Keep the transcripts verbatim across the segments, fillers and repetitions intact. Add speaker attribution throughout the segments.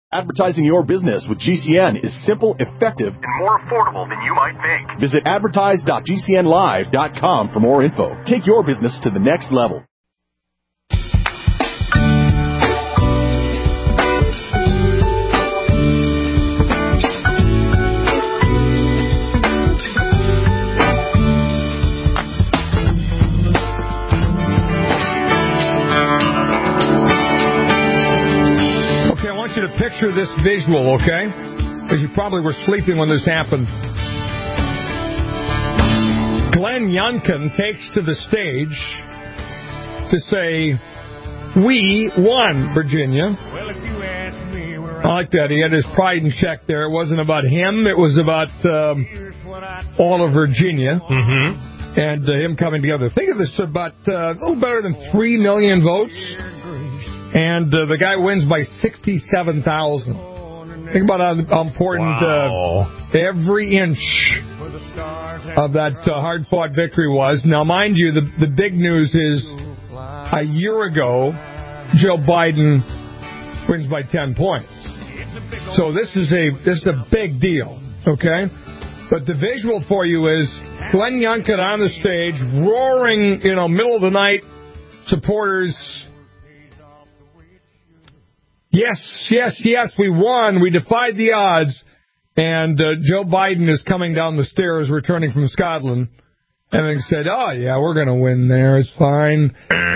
Speaker 1: Advertising your business with G C N is simple, effective,
Speaker 2: and more affordable than you might think.
Speaker 1: Visit advertise dot g c n live dot com for more info. Take your business to the next level.
Speaker 3: To picture this visual, okay? Because you probably were sleeping when this happened. Glenn Youngkin takes to the stage to say, "We won, Virginia."
Speaker 4: Well, if you ask me where
Speaker 3: I like that. He had his pride in check there. It wasn't about him. It was about um, all of Virginia
Speaker 5: mm-hmm.
Speaker 3: and uh, him coming together. Think of this, about uh, a little better than three million votes. And uh, the guy wins by sixty-seven thousand. Think about how, how important
Speaker 5: wow.
Speaker 3: uh, every inch of that uh, hard-fought victory was. Now, mind you, the, the big news is a year ago, Joe Biden wins by ten points. So this is a this is a big deal, okay? But the visual for you is Glenn Youngkin on the stage, roaring, you know, middle of the night, supporters. Yes, yes, yes, we won. We defied the odds. And uh, Joe Biden is coming down the stairs, returning from Scotland. And they said, oh, yeah, we're going to win there. It's fine.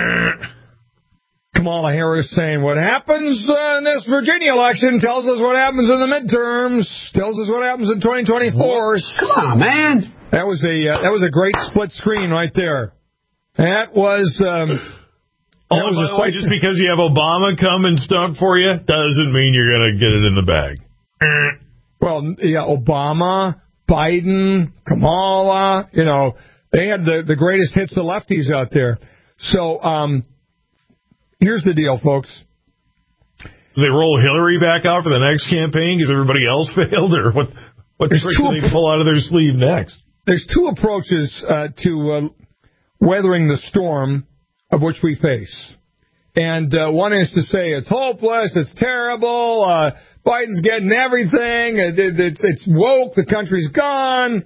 Speaker 3: Kamala Harris saying, what happens uh, in this Virginia election tells us what happens in the midterms, tells us what happens in twenty twenty-four.
Speaker 6: Come on, man.
Speaker 3: That was a uh, that was a great split screen right there. That was... Um,
Speaker 5: Oh, by the way, just because you have Obama come and stump for you doesn't mean you're going to get it in the bag.
Speaker 3: Well, yeah, Obama, Biden, Kamala, you know, they had the, the greatest hits of lefties out there. So um, here's the deal, folks.
Speaker 5: Do they roll Hillary back out for the next campaign because everybody else failed? Or what, what trick do they pull out of their sleeve next?
Speaker 3: There's two approaches uh, to uh, weathering the storm of which we face. And uh, one is to say it's hopeless, it's terrible, uh, Biden's getting everything, it, it, it's, it's woke, the country's gone.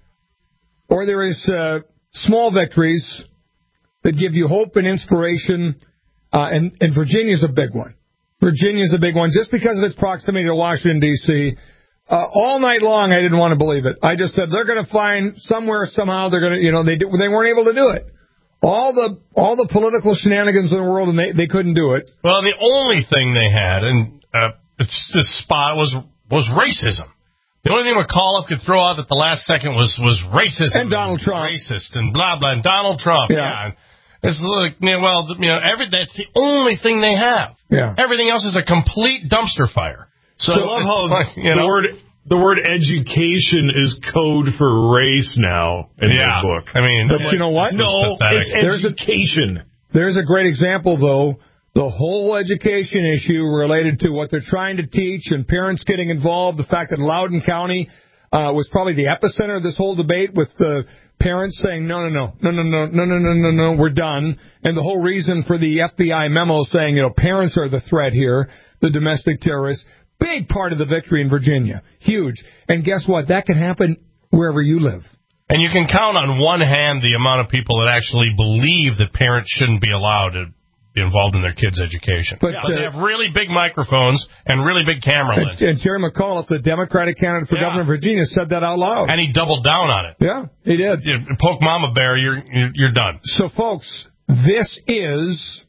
Speaker 3: Or there is uh, small victories that give you hope and inspiration, uh, and, and Virginia's a big one. Virginia's a big one just because of its proximity to Washington, D C Uh, all night long, I didn't want to believe it. I just said they're going to find somewhere, somehow, they're going to, you know, they do, they weren't able to do it. All the all the political shenanigans in the world, and they, they couldn't do it.
Speaker 7: Well, the only thing they had, and uh, it's this spot, was was racism. The only thing McAuliffe could throw out at the last second was, was racism.
Speaker 3: And Donald Trump.
Speaker 7: Racist and blah, blah, and Donald Trump.
Speaker 3: Yeah.
Speaker 7: yeah. It's like, you know, well, you know, every, that's the only thing they have.
Speaker 3: Yeah.
Speaker 7: Everything else is a complete dumpster fire.
Speaker 5: So,
Speaker 7: So
Speaker 5: I love
Speaker 7: it's
Speaker 5: how
Speaker 7: like, you
Speaker 5: the
Speaker 7: know,
Speaker 5: word... The word education is code for race now in
Speaker 7: yeah,
Speaker 5: the book.
Speaker 7: I mean,
Speaker 3: but you know what?
Speaker 5: No, it's
Speaker 3: there's
Speaker 5: education.
Speaker 3: A, there's a great example, though. The whole education issue related to what they're trying to teach and parents getting involved, the fact that Loudoun County uh, was probably the epicenter of this whole debate with the parents saying, no, no, no, no, no, no, no, no, no, no, no, we're done. And the whole reason for the F B I memo saying, you know, parents are the threat here, the domestic terrorists. Big part of the victory in Virginia. Huge. And guess what? That can happen wherever you live.
Speaker 7: And you can count on one hand the amount of people that actually believe that parents shouldn't be allowed to be involved in their kids' education. But, yeah, but uh, they have really big microphones and really big camera lenses.
Speaker 3: And, and Jerry McAuliffe, the Democratic candidate for yeah. governor of Virginia, said that out loud.
Speaker 7: And he doubled down on it.
Speaker 3: Yeah, he did.
Speaker 7: You poke Mama Bear, you're you're done.
Speaker 3: So, folks, this is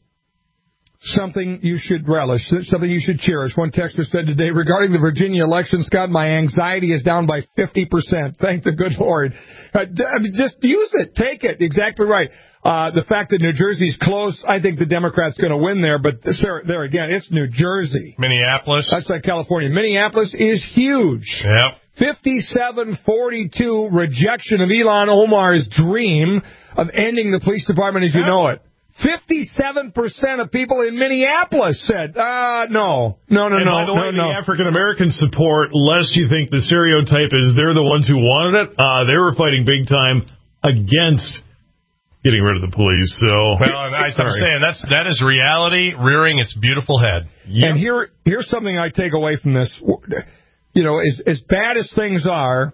Speaker 3: something you should relish, something you should cherish. One texter said today, regarding the Virginia election, Scott, my anxiety is down by fifty percent. Thank the good Lord. Uh, just use it. Take it. Exactly right. Uh, the fact that New Jersey's close, I think the Democrats going to win there. But there, there again, it's New Jersey.
Speaker 7: Minneapolis.
Speaker 3: That's like California. Minneapolis is huge.
Speaker 7: Yep.
Speaker 3: fifty-seven forty-two rejection of Ilhan Omar's dream of ending the police department as you know it. fifty-seven percent of people in Minneapolis said, uh, no, no, no,
Speaker 5: and
Speaker 3: no,
Speaker 5: by the
Speaker 3: no,
Speaker 5: way,
Speaker 3: no.
Speaker 5: The African-American support, lest you think the stereotype is they're the ones who wanted it, uh, they were fighting big time against getting rid of the police. So,
Speaker 7: well, I, I'm saying that's that is reality rearing its beautiful head.
Speaker 3: Yep. And here, here's something I take away from this. You know, as as bad as things are,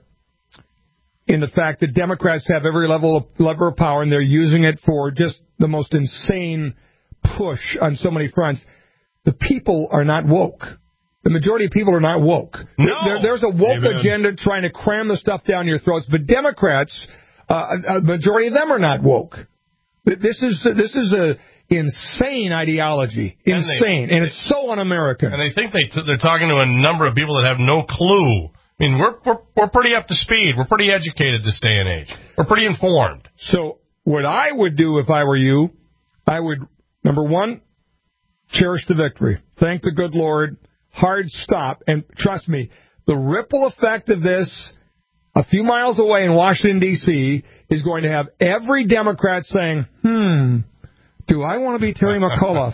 Speaker 3: in the fact that Democrats have every level of lever of power and they're using it for just the most insane push on so many fronts, the people are not woke. The majority of people are not woke.
Speaker 7: No.
Speaker 3: There, there's a woke
Speaker 5: Amen.
Speaker 3: agenda trying to cram the stuff down your throats, but Democrats, uh, a majority of them are not woke. This is this is a insane ideology, insane, and, they, and it's so un-American.
Speaker 7: And they think they t- they're talking to a number of people that have no clue. I mean, we're we're we're pretty up to speed. We're pretty educated this day and age. We're pretty informed.
Speaker 3: So what I would do if I were you, I would, number one, cherish the victory. Thank the good Lord. Hard stop. And trust me, the ripple effect of this a few miles away in Washington, D C is going to have every Democrat saying, hmm, do I want to be Terry McAuliffe?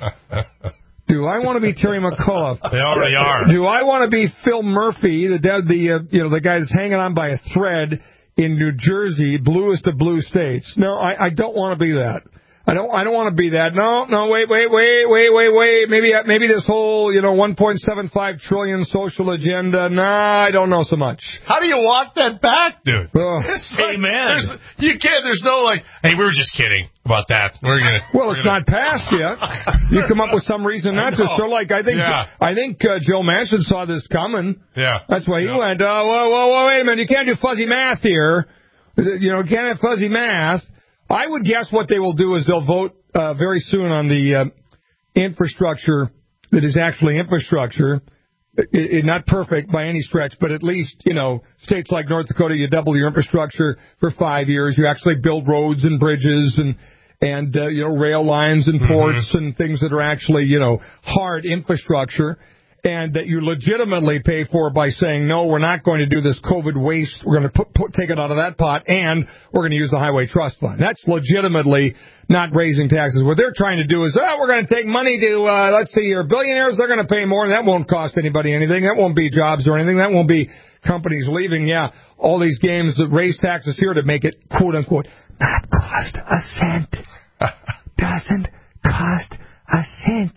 Speaker 3: Do I want to be Terry McAuliffe?
Speaker 7: They already are.
Speaker 3: Do I want to be Phil Murphy, the the uh, you know the guy that's hanging on by a thread in New Jersey, bluest of blue states? No, I, I don't want to be that. I don't. I don't want to be that. No, no. Wait, wait, wait, wait, wait, wait. Maybe, maybe this whole, you know, one point seven five trillion social agenda. Nah, I don't know so much.
Speaker 7: How do you walk that back, dude?
Speaker 3: Oh.
Speaker 7: Like, Amen. You can't. There's no like, hey, we were just kidding about that. We're gonna.
Speaker 3: Well, it's
Speaker 7: gonna...
Speaker 3: not passed yet. You come up with some reason not to. So, like, I think,
Speaker 7: yeah.
Speaker 3: I think uh, Joe Manchin saw this coming.
Speaker 7: Yeah.
Speaker 3: That's why he
Speaker 7: yeah.
Speaker 3: went. Oh, whoa, whoa, whoa, wait a minute. You can't do fuzzy math here. You know, you can't have fuzzy math. I would guess what they will do is they'll vote uh, very soon on the uh, infrastructure that is actually infrastructure. It, it, not perfect by any stretch, but at least, you know, states like North Dakota, you double your infrastructure for five years. You actually build roads and bridges and, and uh, you know, rail lines and ports mm-hmm. and things that are actually, you know, hard infrastructure. And that you legitimately pay for by saying, no, we're not going to do this COVID waste. We're going to put, put, take it out of that pot, and we're going to use the Highway Trust Fund. That's legitimately not raising taxes. What they're trying to do is, oh, we're going to take money to, uh, let's see, your billionaires, they're going to pay more. That won't cost anybody anything. That won't be jobs or anything. That won't be companies leaving. Yeah, all these games that raise taxes here to make it, quote, unquote, not cost a cent. Doesn't cost a cent.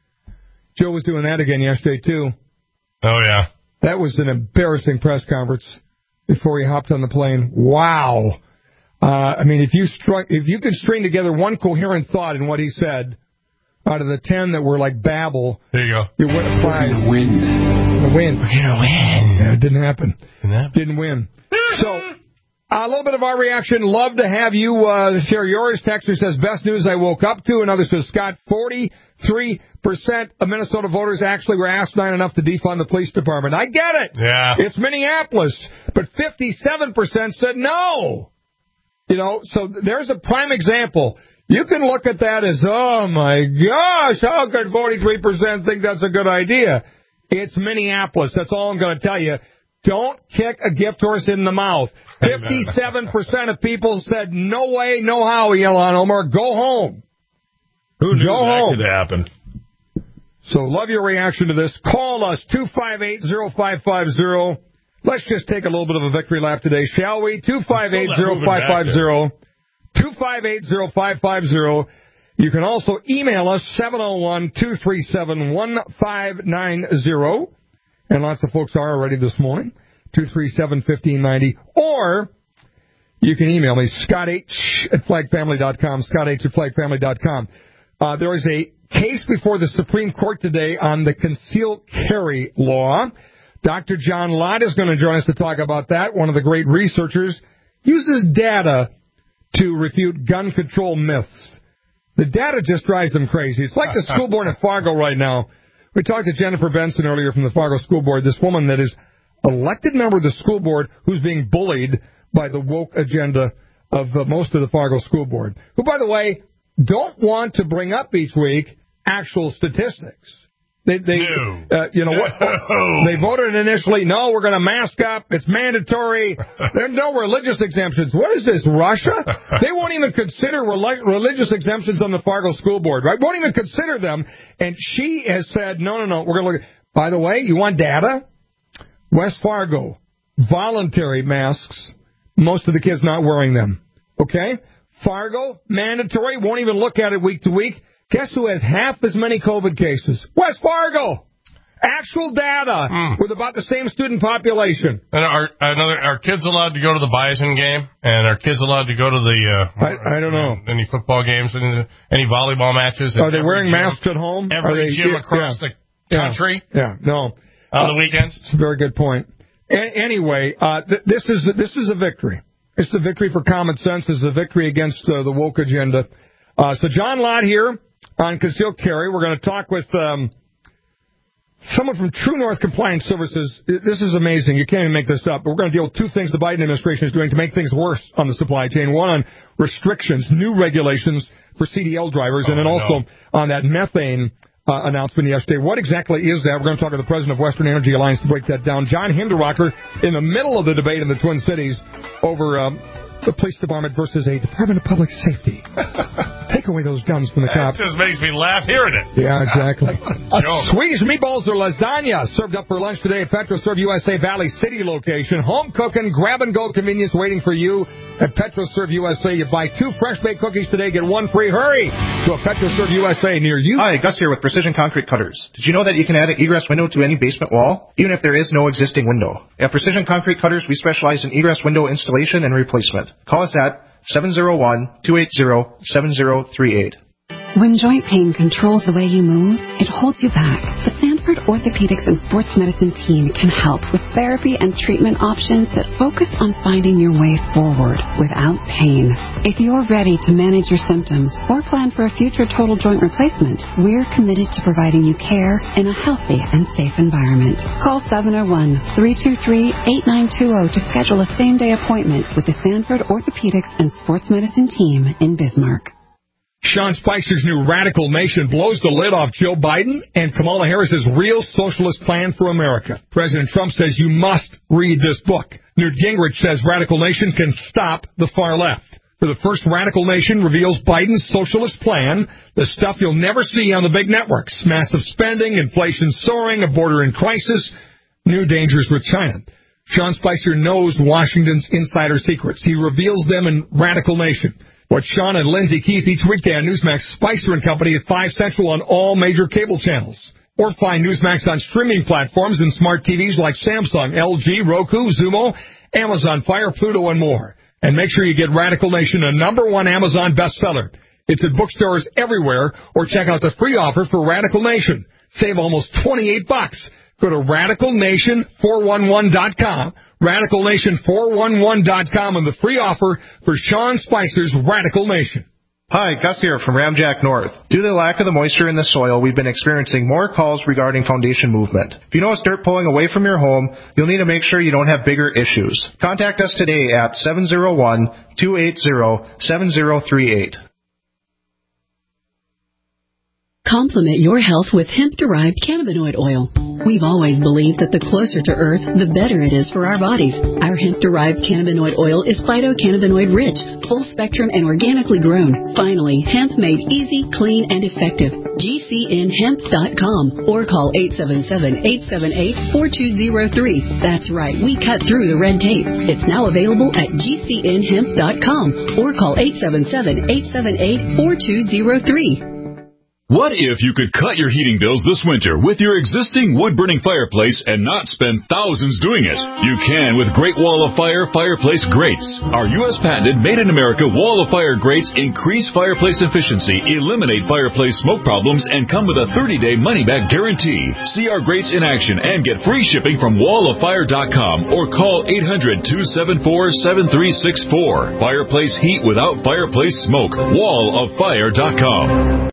Speaker 3: Joe was doing that again yesterday, too.
Speaker 7: Oh, yeah.
Speaker 3: That was an embarrassing press conference before he hopped on the plane. Wow. Uh, I mean, if you struck, if you could string together one coherent thought in what he said out of the ten that were like babble,
Speaker 7: there you go.
Speaker 3: You win a prize.
Speaker 6: We're going to win.
Speaker 3: We're win.
Speaker 7: We're going to win.
Speaker 3: Yeah, it didn't happen.
Speaker 7: Didn't happen.
Speaker 3: Didn't win. So, a little bit of our reaction. Love to have you uh, share yours. Texter says, best news I woke up to. Another says, Scott, forty-three percent of Minnesota voters actually were asinine enough to defund the police department. I get it.
Speaker 7: Yeah.
Speaker 3: It's Minneapolis. But fifty-seven percent said no. You know, so there's a prime example. You can look at that as, oh, my gosh, how could forty-three percent think that's a good idea? It's Minneapolis. That's all I'm going to tell you. Don't kick a gift horse in the mouth. fifty-seven percent of people said, no way, no how, Ilhan Omar. Go home.
Speaker 5: Who knew
Speaker 3: Go
Speaker 5: that
Speaker 3: home.
Speaker 5: could happen?
Speaker 3: So love your reaction to this. Call us, two five eight, zero five five zero. Let's just take a little bit of a victory lap today, shall we? two five eight, zero five five zero. two five eight, zero five five zero. You can also email us, seven oh one, two three seven, one five nine zero. And lots of folks are already this morning, two three seven, one five nine zero. Or you can email me, Scott H at flag family dot com, Scott H at flag family dot com. Uh, there is a case before the Supreme Court today on the concealed carry law. Doctor John Lott is going to join us to talk about that. One of the great researchers uses data to refute gun control myths. The data just drives them crazy. It's like the school board at Fargo right now. We talked to Jennifer Benson earlier from the Fargo School Board, this woman that is elected member of the school board who's being bullied by the woke agenda of uh, most of the Fargo School Board, who, by the way, don't want to bring up each week actual statistics. They, they,
Speaker 7: no.
Speaker 3: uh, you know, no. what, they voted initially, no, we're going to mask up. It's mandatory. There are no religious exemptions. What is this, Russia? They won't even consider rel- religious exemptions on the Fargo School Board, right? Won't even consider them. And she has said, no, no, no, we're going to look at, by the way, you want data? West Fargo, voluntary masks, most of the kids not wearing them. Okay? Fargo, mandatory, won't even look at it week to week. Guess who has half as many COVID cases? West Fargo. Actual data mm. with about the same student population.
Speaker 7: And are another are kids allowed to go to the Bison game? And are kids allowed to go to the uh,
Speaker 3: I, I don't know
Speaker 7: any football games, any, any volleyball matches?
Speaker 3: Are they wearing gym, masks at home?
Speaker 7: Every
Speaker 3: they,
Speaker 7: gym
Speaker 3: yeah,
Speaker 7: across
Speaker 3: yeah,
Speaker 7: the country?
Speaker 3: Yeah, yeah no.
Speaker 7: On
Speaker 3: uh,
Speaker 7: the weekends?
Speaker 3: It's a very good point. A- anyway, uh, th- this is this is a victory. It's a victory for common sense. It's a victory against uh, the woke agenda. Uh, so John Lott here on Conceal Carry. We're going to talk with um, someone from True North Compliance Services. This is amazing. You can't even make this up. But we're going to deal with two things the Biden administration is doing to make things worse on the supply chain. One on restrictions, new regulations for C D L drivers, oh, and then also no. on that methane uh, announcement yesterday. What exactly is that? We're going to talk to the president of Western Energy Alliance to break that down. John Hinderrocker in the middle of the debate in the Twin Cities over um, the police department versus a Department of Public Safety. Take away those guns from the cops.
Speaker 7: That just makes me laugh hearing it.
Speaker 3: Yeah, exactly. Swedish meatballs or lasagna served up for lunch today at PetroServe U S A Valley City location. Home cooking, grab-and-go convenience waiting for you at PetroServe U S A. You buy two fresh-baked cookies today, get one free. Hurry to a PetroServe U S A near you.
Speaker 6: Hi, Gus here with Precision Concrete Cutters. Did you know that you can add an egress window to any basement wall, even if there is no existing window? At Precision Concrete Cutters, we specialize in egress window installation and replacement. Call us at seven oh one, two eight zero, seven zero three eight.
Speaker 8: When joint pain controls the way you move, it holds you back. The Sanford Orthopedics and Sports Medicine team can help with therapy and treatment options that focus on finding your way forward without pain. If you're ready to manage your symptoms or plan for a future total joint replacement, we're committed to providing you care in a healthy and safe environment. Call seven oh one, three two three, eight nine two zero to schedule a same-day appointment with the Sanford Orthopedics and Sports Medicine team in Bismarck.
Speaker 3: Sean Spicer's new Radical Nation blows the lid off Joe Biden and Kamala Harris's real socialist plan for America. President Trump says you must read this book. Newt Gingrich says Radical Nation can stop the far left. For the first, Radical Nation reveals Biden's socialist plan, the stuff you'll never see on the big networks. Massive spending, inflation soaring, a border in crisis, new dangers with China. Sean Spicer knows Washington's insider secrets. He reveals them in Radical Nation. Watch Sean and Lindsay Keith each weekday on Newsmax, Spicer and Company at five Central on all major cable channels. Or find Newsmax on streaming platforms and smart T Vs like Samsung, L G, Roku, Xumo, Amazon Fire, Pluto, and more. And make sure you get Radical Nation, a number one Amazon bestseller. It's at bookstores everywhere, or check out the free offer for Radical Nation. Save almost twenty-eight bucks. Go to radical nation four one one dot com. radical nation four one one dot com and the free offer for Sean Spicer's Radical Nation.
Speaker 6: Hi, Gus here from Ramjack North. Due to the lack of the moisture in the soil, we've been experiencing more calls regarding foundation movement. If you notice dirt pulling away from your home, you'll need to make sure you don't have bigger issues. Contact us today at seven oh one, two eight zero, seven zero three eight.
Speaker 9: Complement your health with hemp-derived cannabinoid oil. We've always believed that the closer to Earth, the better it is for our bodies. Our hemp-derived cannabinoid oil is phytocannabinoid-rich, full-spectrum, and organically grown. Finally, hemp made easy, clean, and effective. G C N hemp dot com or call eight seven seven, eight seven eight, four two zero three. That's right, we cut through the red tape. It's now available at G C N hemp dot com or call eight seven seven, eight seven eight, four two zero three.
Speaker 10: What if you could cut your heating bills this winter with your existing wood-burning fireplace and not spend thousands doing it? You can with Great Wall of Fire Fireplace Grates. Our U S patented made-in-America Wall of Fire grates increase fireplace efficiency, eliminate fireplace smoke problems, and come with a thirty-day money-back guarantee. See our grates in action and get free shipping from wall of fire dot com or call eight hundred, two seven four, seven three six four. Fireplace heat without fireplace smoke. wall of fire dot com.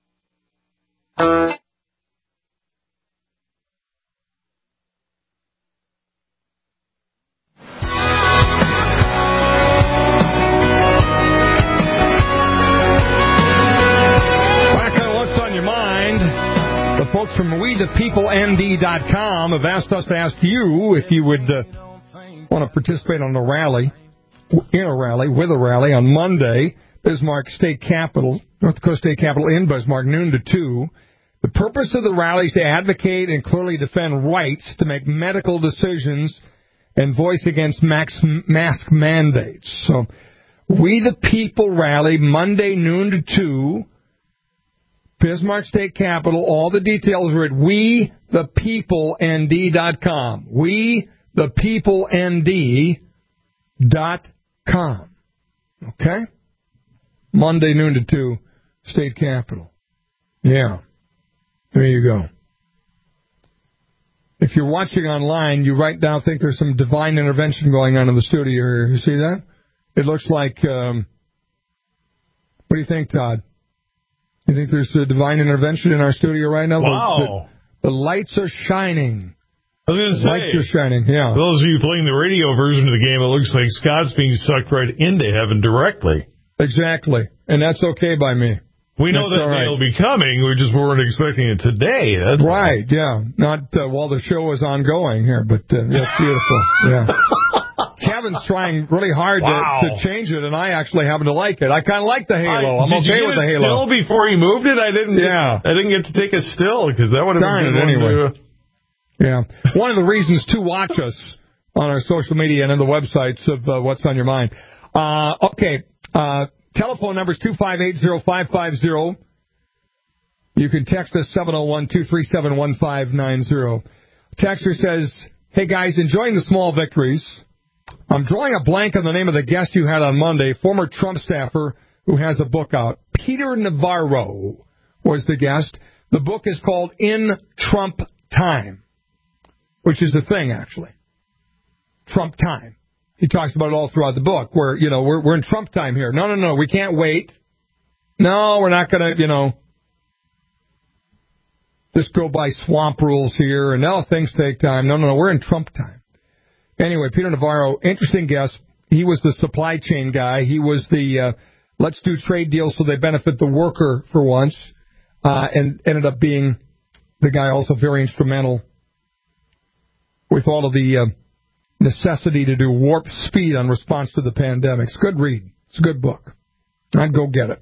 Speaker 3: Folks from we the people N D dot com have asked us to ask you if you would uh, want to participate on a rally, in a rally, with a rally on Monday, Bismarck State Capitol, North Dakota State Capitol in Bismarck, noon to two. The purpose of the rally is to advocate and clearly defend rights to make medical decisions and voice against max, mask mandates. So We the People rally, Monday, noon to two. Bismarck State Capitol. All the details are at we the people N D dot com. we the people N D dot com. Okay? Monday, noon to two, State Capitol. Yeah. There you go. If you're watching online, you right now think there's some divine intervention going on in the studio here. You see that? It looks like, um, what do you think, Todd? You think there's a divine intervention in our studio right now?
Speaker 5: Wow.
Speaker 3: The, the lights are shining.
Speaker 5: I was going to say.
Speaker 3: Lights are shining, yeah.
Speaker 5: For those of you playing the radio version of the game, it looks like Scott's being sucked right into heaven directly.
Speaker 3: Exactly. And that's okay by me.
Speaker 5: We know
Speaker 3: that's
Speaker 5: that
Speaker 3: right.
Speaker 5: they'll be coming. We just weren't expecting it today. That's
Speaker 3: right, yeah. Not uh, while the show is ongoing here, but uh, that's beautiful. Yeah. Kevin's trying really hard
Speaker 5: wow.
Speaker 3: to, to change it, and I actually happen to like it. I kind of like the halo.
Speaker 5: I,
Speaker 3: I'm okay with the halo.
Speaker 5: Still before he moved it, I didn't.
Speaker 3: Yeah.
Speaker 5: Get, I didn't get to take a still because that would have
Speaker 3: Darn
Speaker 5: been
Speaker 3: it anyway.
Speaker 5: To, uh...
Speaker 3: Yeah. One of the reasons to watch us on our social media and on the websites of uh, What's on Your Mind. Uh, okay. Uh, telephone number is two five eight zero five five zero. You can text us seven oh one, two three seven, one five nine zero. Texter says, hey guys, enjoying the small victories. I'm drawing a blank on the name of the guest you had on Monday, former Trump staffer who has a book out. Peter Navarro was the guest. The book is called In Trump Time, which is the thing, actually. Trump time. He talks about it all throughout the book, where, you know, we're, we're in Trump time here. No, no, no, we can't wait. No, we're not going to, you know, just go by swamp rules here, and now things take time. No, no, no, we're in Trump time. Anyway, Peter Navarro, interesting guest. He was the supply chain guy. He was the uh, let's do trade deals so they benefit the worker for once, uh, and ended up being the guy also very instrumental with all of the uh, necessity to do warp speed on response to the pandemic. It's a good read. It's a good book. I'd go get it.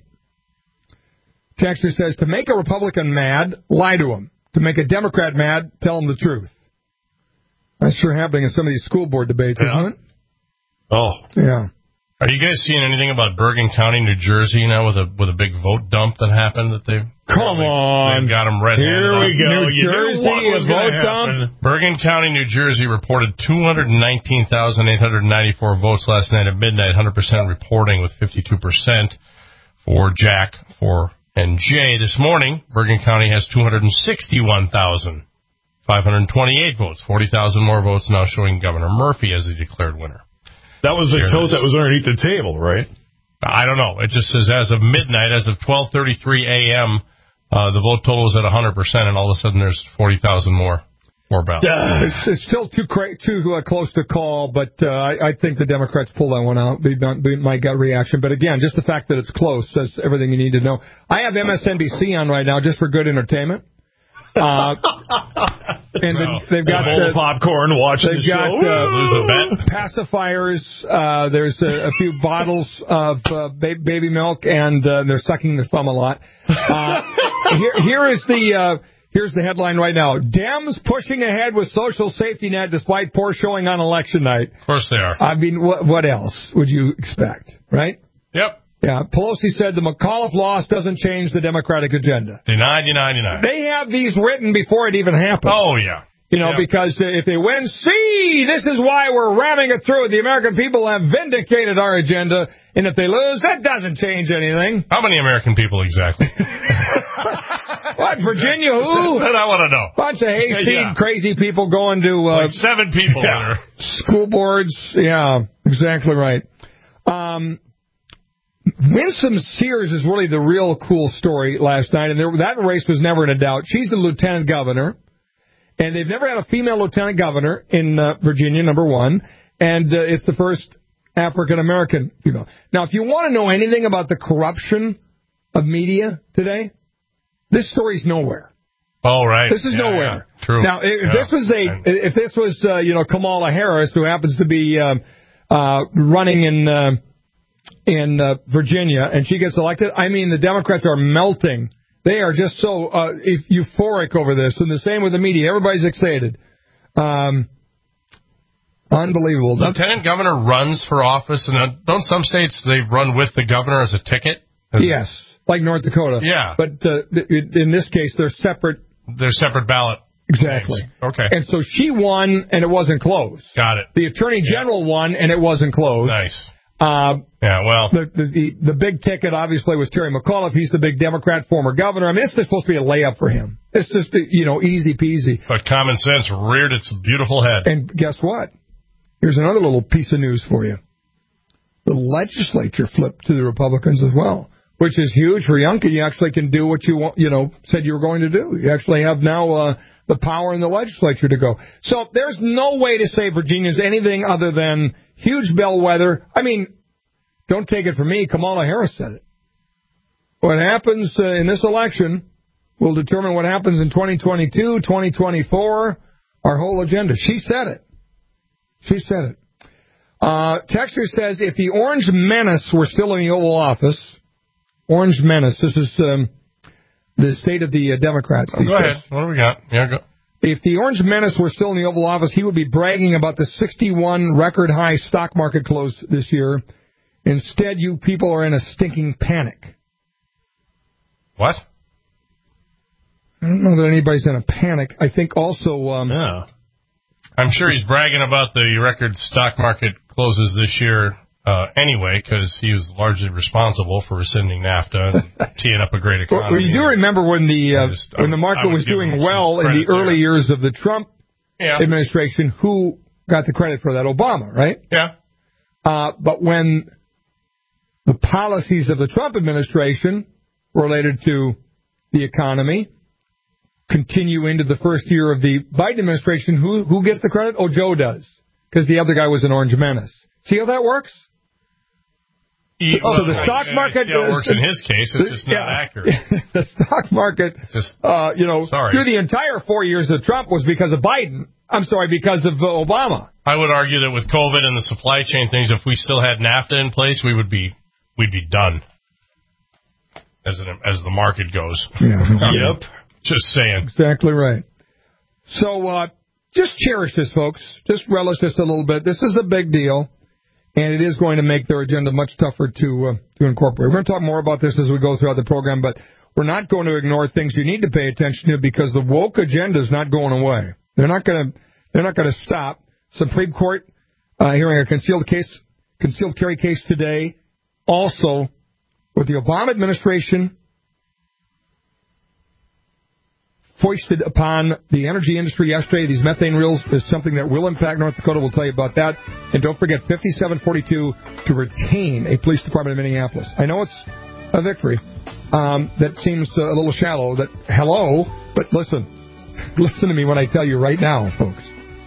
Speaker 3: Texter says, to make a Republican mad, lie to him. To make a Democrat mad, tell him the truth. That's sure happening in some of these school board debates,
Speaker 7: yeah.
Speaker 3: isn't it?
Speaker 7: Oh.
Speaker 3: Yeah.
Speaker 7: Are you guys seeing anything about Bergen County, New Jersey now with a with a big vote dump that happened that they've
Speaker 3: Come on.
Speaker 7: They've got them red-handed.
Speaker 5: Here we go.
Speaker 3: New
Speaker 5: you
Speaker 3: Jersey, a vote dump.
Speaker 7: Bergen County, New Jersey reported two hundred nineteen thousand eight hundred ninety-four votes last night at midnight, one hundred percent reporting with fifty-two percent for Jack, for and Jay. This morning, Bergen County has two hundred sixty-one thousand five hundred twenty-eight votes, forty thousand more votes now showing Governor Murphy as the declared winner.
Speaker 5: That was the tote that was underneath the table, right?
Speaker 7: I don't know. It just says as of midnight, as of twelve thirty-three a.m., uh, the vote total is at one hundred percent, and all of a sudden there's forty thousand more more ballots.
Speaker 3: Uh, it's, it's still too cra- too uh, close to call, but uh, I, I think the Democrats pull that one out. Be, be my gut reaction. But again, just the fact that it's close says everything you need to know. I have M S N B C on right now just for good entertainment. Uh, and
Speaker 5: well,
Speaker 3: they've got
Speaker 5: a bowl of popcorn watching
Speaker 3: they've
Speaker 5: the
Speaker 3: got,
Speaker 5: show.
Speaker 3: Uh,
Speaker 7: Lose a bet.
Speaker 3: Pacifiers. Uh, there's a, a few bottles of uh, ba- baby milk, and uh, they're sucking their thumb a lot. Uh, here, here is the uh, here's the headline right now: Dems pushing ahead with social safety net despite poor showing on election night.
Speaker 7: Of course they are.
Speaker 3: I mean, what, what else would you expect, right?
Speaker 7: Yep.
Speaker 3: Yeah, Pelosi said the McAuliffe loss doesn't change the Democratic agenda.
Speaker 7: Deny, deny, deny.
Speaker 3: They have these written before it even happened.
Speaker 7: Oh, yeah.
Speaker 3: You know,
Speaker 7: yep.
Speaker 3: because if they win, see, this is why we're ramming it through. The American people have vindicated our agenda. And if they lose, that doesn't change anything.
Speaker 7: How many American people exactly?
Speaker 3: What, Virginia who?
Speaker 7: That's what I want to know.
Speaker 3: Bunch of hayseed
Speaker 7: yeah.
Speaker 3: crazy people going to... Uh,
Speaker 7: like seven people.
Speaker 3: Yeah. School boards. Yeah, exactly right. Um... Winsome Sears is really the real cool story last night, and there, that race was never in a doubt. She's the lieutenant governor, and they've never had a female lieutenant governor in uh, Virginia, number one, and uh, it's the first African-American female. Now, if you want to know anything about the corruption of media today, this story's nowhere.
Speaker 7: Oh, right.
Speaker 3: This is
Speaker 7: yeah,
Speaker 3: nowhere.
Speaker 7: Yeah. True.
Speaker 3: Now, if
Speaker 7: yeah.
Speaker 3: this was a, if this was, uh, you know, Kamala Harris, who happens to be uh, uh, running in... Uh, in uh, Virginia, and she gets elected, I mean, the Democrats are melting. They are just so uh, euphoric over this, and the same with the media. Everybody's excited. Um, Unbelievable.
Speaker 7: Lieutenant governor runs for office, and uh, don't some states they run with the governor as a ticket? As
Speaker 3: yes, like North Dakota.
Speaker 7: Yeah.
Speaker 3: But uh, in this case, they're separate.
Speaker 7: They're separate ballot.
Speaker 3: Exactly.
Speaker 7: Names. Okay.
Speaker 3: And so she won, and it wasn't close.
Speaker 7: Got it.
Speaker 3: The attorney general yeah. won, and it wasn't close.
Speaker 7: Nice.
Speaker 3: Uh,
Speaker 7: yeah, well.
Speaker 3: The, the, the, the big ticket, obviously, was Terry McAuliffe. He's the big Democrat, former governor. I mean, it's supposed to be a layup for him. It's just, you know, easy peasy.
Speaker 7: But common sense reared its beautiful head.
Speaker 3: And guess what? Here's another little piece of news for you. The legislature flipped to the Republicans as well, which is huge for Youngkin. You actually can do what you want, you know, said you were going to do. You actually have now uh, the power in the legislature to go. So there's no way to say Virginia's anything other than huge bellwether. I mean, don't take it from me. Kamala Harris said it. What happens uh, in this election will determine what happens in twenty twenty-two, twenty twenty-four, our whole agenda. She said it. She said it. Uh, Texter says, if the Orange Menace were still in the Oval Office, Orange Menace, this is um, the state of the uh, Democrats.
Speaker 7: Oh, go ahead. Days. What do we got? Yeah, go.
Speaker 3: If the Orange Menace were still in the Oval Office, he would be bragging about the sixty-one record-high stock market close this year. Instead, you people are in a stinking panic.
Speaker 7: What?
Speaker 3: I don't know that anybody's in a panic. I think also... Um,
Speaker 7: yeah. I'm sure he's bragging about the record stock market closes this year uh, anyway, because he was largely responsible for rescinding NAFTA and teeing up a great economy.
Speaker 3: Well, you do remember when the uh, just, when the market was doing well in the early there. years of the Trump
Speaker 7: yeah.
Speaker 3: administration, who got the credit for that? Obama, right?
Speaker 7: Yeah.
Speaker 3: Uh, but when the policies of the Trump administration related to the economy continue into the first year of the Biden administration, who who gets the credit? Oh, Joe does, because the other guy was an Orange Menace. See how that works?
Speaker 7: Yeah,
Speaker 3: so,
Speaker 7: well,
Speaker 3: so the stock market...
Speaker 7: See how it works in his case. It's just not
Speaker 3: yeah,
Speaker 7: accurate.
Speaker 3: The stock market,
Speaker 7: just,
Speaker 3: uh, you know,
Speaker 7: sorry.
Speaker 3: through the entire four years of Trump was because of Biden. I'm sorry, because of uh, Obama.
Speaker 7: I would argue that with COVID and the supply chain things, if we still had NAFTA in place, we would be we'd be done as an, as the market goes.
Speaker 3: Yeah.
Speaker 7: Yep. Just saying.
Speaker 3: Exactly right. So uh, just cherish this, folks. Just relish this a little bit. This is a big deal, and it is going to make their agenda much tougher to uh, to incorporate. We're going to talk more about this as we go throughout the program, but we're not going to ignore things you need to pay attention to because the woke agenda is not going away. They're not going to they're not going to stop. Supreme Court uh, hearing a concealed case, concealed carry case today. Also, with the Obama administration foisted upon the energy industry yesterday, these methane rules is something that will impact North Dakota. We'll tell you about that. And don't forget, fifty-seven forty-two to retain a police department in Minneapolis. I know it's a victory. Um, that seems uh, a little shallow. That hello, but listen. Listen to me when I tell you right now, folks.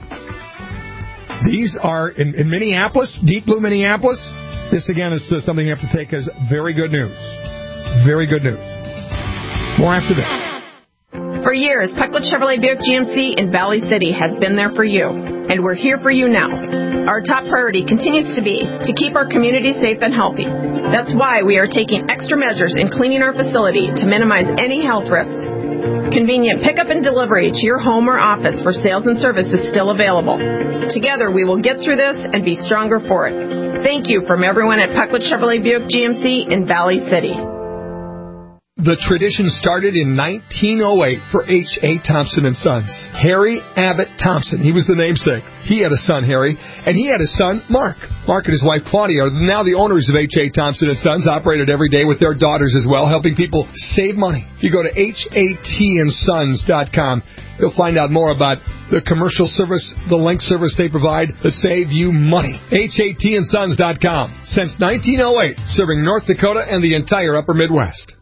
Speaker 3: These are, in, in Minneapolis, Deep Blue Minneapolis, this again is uh, something you have to take as very good news. Very good news. More after this.
Speaker 11: For years, Peckwood Chevrolet Buick G M C in Valley City has been there for you, and we're here for you now. Our top priority continues to be to keep our community safe and healthy. That's why we are taking extra measures in cleaning our facility to minimize any health risks. Convenient pickup and delivery to your home or office for sales and service is still available. Together, we will get through this and be stronger for it. Thank you from everyone at Peckwood Chevrolet Buick G M C in Valley City.
Speaker 3: The tradition started in nineteen oh eight for H A. Thompson and Sons. Harry Abbott Thompson, he was the namesake. He had a son, Harry, and he had a son, Mark. Mark and his wife, Claudia, are now the owners of H A. Thompson and Sons, operated every day with their daughters as well, helping people save money. If you go to H A T and sons dot com, you'll find out more about the commercial service, the link service they provide that save you money. H A T and sons dot com. Since nineteen oh eight, serving North Dakota and the entire upper Midwest.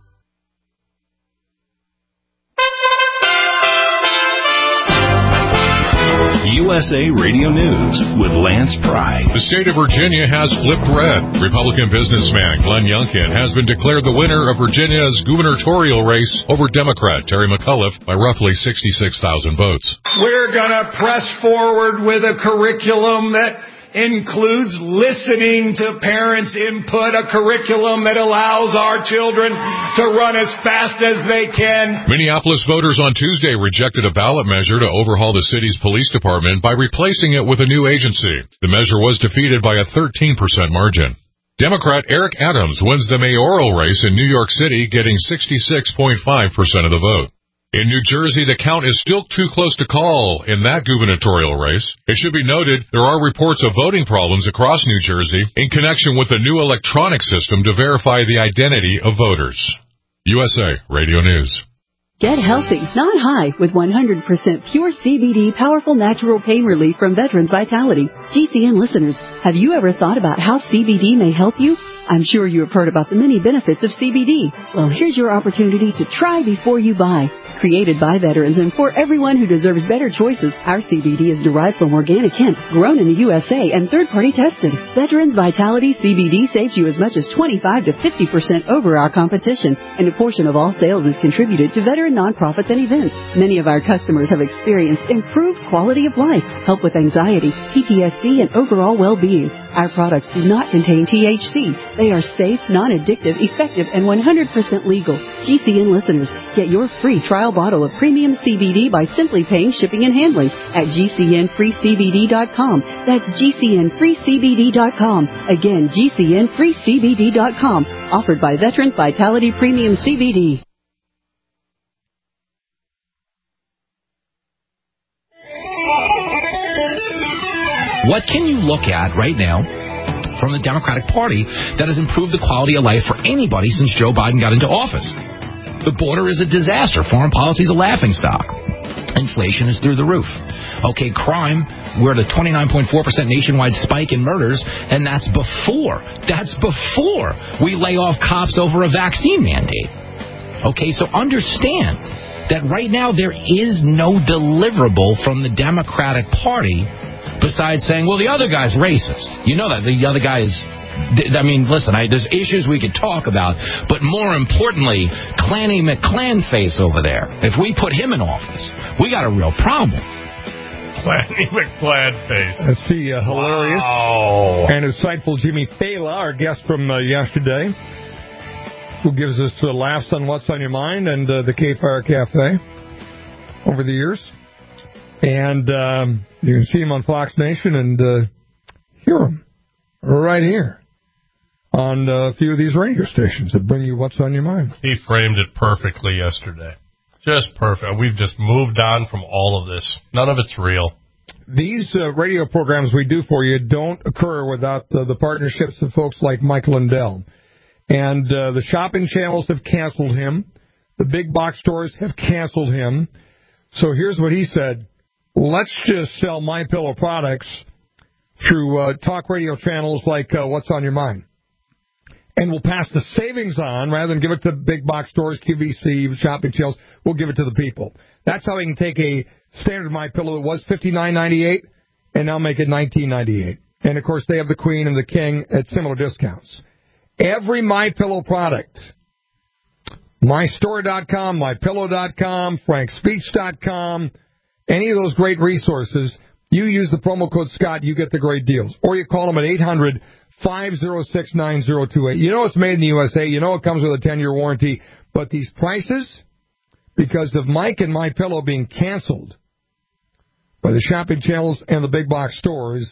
Speaker 10: U S A Radio News with Lance Pry.
Speaker 12: The state of Virginia has flipped red. Republican businessman Glenn Youngkin has been declared the winner of Virginia's gubernatorial race over Democrat Terry McAuliffe by roughly sixty-six thousand votes.
Speaker 13: We're going to press forward with a curriculum that includes listening to parents' input, a curriculum that allows our children to run as fast as they can.
Speaker 12: Minneapolis voters on Tuesday rejected a ballot measure to overhaul the city's police department by replacing it with a new agency. The measure was defeated by a thirteen percent margin. Democrat Eric Adams wins the mayoral race in New York City, getting sixty-six point five percent of the vote. In New Jersey, the count is still too close to call in that gubernatorial race. It should be noted there are reports of voting problems across New Jersey in connection with the new electronic system to verify the identity of voters. U S A Radio News.
Speaker 9: Get healthy, not high, with one hundred percent pure C B D powerful natural pain relief from Veterans Vitality. G C N listeners, have you ever thought about how C B D may help you? I'm sure you have heard about the many benefits of C B D. Well, here's your opportunity to try before you buy. Created by veterans and for everyone who deserves better choices, our C B D is derived from organic hemp, grown in the U S A, and third-party tested. Veterans Vitality C B D saves you as much as twenty-five to fifty percent over our competition, and a portion of all sales is contributed to veteran nonprofits and events. Many of our customers have experienced improved quality of life, help with anxiety, P T S D, and overall well-being. Our products do not contain T H C. They are safe, non-addictive, effective, and one hundred percent legal. G C N listeners, get your free trial bottle of premium C B D by simply paying shipping and handling at G C N free C B D dot com. That's G C N free C B D dot com. Again, G C N free C B D dot com. Offered by Veterans Vitality Premium C B D.
Speaker 14: What can you look at right now from the Democratic Party that has improved the quality of life for anybody since Joe Biden got into office? The border is a disaster. Foreign policy is a laughingstock. Inflation is through the roof. Okay, crime, we're at a twenty-nine point four percent nationwide spike in murders, and that's before, that's before we lay off cops over a vaccine mandate. Okay, so understand that right now there is no deliverable from the Democratic Party besides saying, well, the other guy's racist. You know that. The other guy is, I mean, listen, I, there's issues we could talk about, but more importantly, Clanny McClanface over there, if we put him in office, we got a real problem.
Speaker 7: Clanny McClanface.
Speaker 3: Let's see, uh, hilarious
Speaker 7: wow.
Speaker 3: and insightful Jimmy Fela, our guest from uh, yesterday, who gives us uh, laughs on What's on Your Mind and uh, the K-Fire Cafe over the years. And um, you can see him on Fox Nation and uh, hear him right here on uh, a few of these radio stations that bring you What's on Your Mind.
Speaker 7: He framed it perfectly yesterday. Just perfect. We've just moved on from all of this. None of it's real.
Speaker 3: These uh, radio programs we do for you don't occur without uh, the partnerships of folks like Mike Lindell. And uh, the shopping channels have canceled him. The big box stores have canceled him. So here's what he said. Let's just sell MyPillow products through uh, talk radio channels like uh, What's on Your Mind. And we'll pass the savings on, rather than give it to big box stores, Q V C, shopping channels, we'll give it to the people. That's how we can take a standard MyPillow that was fifty-nine ninety-eight and now make it nineteen ninety-eight. And, of course, they have the Queen and the King at similar discounts. Every MyPillow product, my store dot com, my pillow dot com, frank speech dot com, any of those great resources, you use the promo code Scott, you get the great deals. Or you call them at eight hundred, five oh six, nine oh two eight. You know it's made in the U S A. You know it comes with a ten-year warranty. But these prices, because of Mike and MyPillow being canceled by the shopping channels and the big box stores,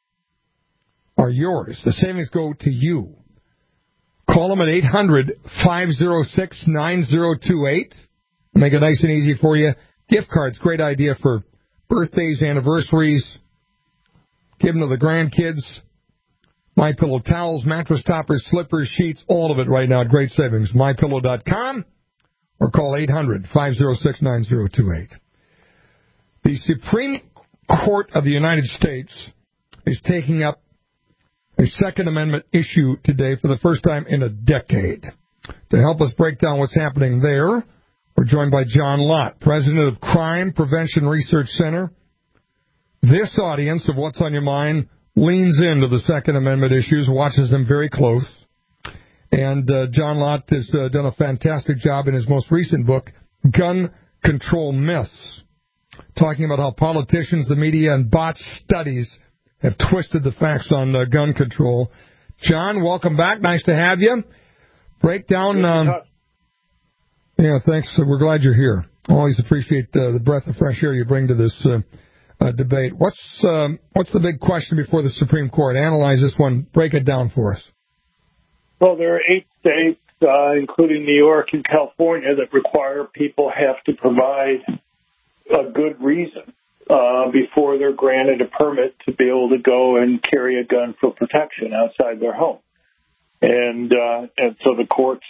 Speaker 3: are yours. The savings go to you. Call them at eight hundred, five oh six, nine oh two eight. Make it nice and easy for you. Gift cards, great idea for birthdays, anniversaries. Give them to the grandkids. MyPillow towels, mattress toppers, slippers, sheets, all of it right now at great savings. my pillow dot com or call eight hundred, five oh six, nine oh two eight. The Supreme Court of the United States is taking up a Second Amendment issue today for the first time in a decade. To help us break down what's happening there, we're joined by John Lott, president of Crime Prevention Research Center. This audience of What's on Your Mind leans into the Second Amendment issues, watches them very close. And uh, John Lott has uh, done a fantastic job in his most recent book, Gun Control Myths, talking about how politicians, the media, and botched studies have twisted the facts on uh, gun control. John, welcome back. Nice to have you. Break down. Um, yeah, thanks. We're glad you're here. Always appreciate uh, the breath of fresh air you bring to this uh, uh, debate. What's um, what's the big question before the Supreme Court? Analyze this one. Break it down for us.
Speaker 15: Well, there are eight states, uh, including New York and California, that require people have to provide a good reason uh, before they're granted a permit to be able to go and carry a gun for protection outside their home. And uh, and so the courts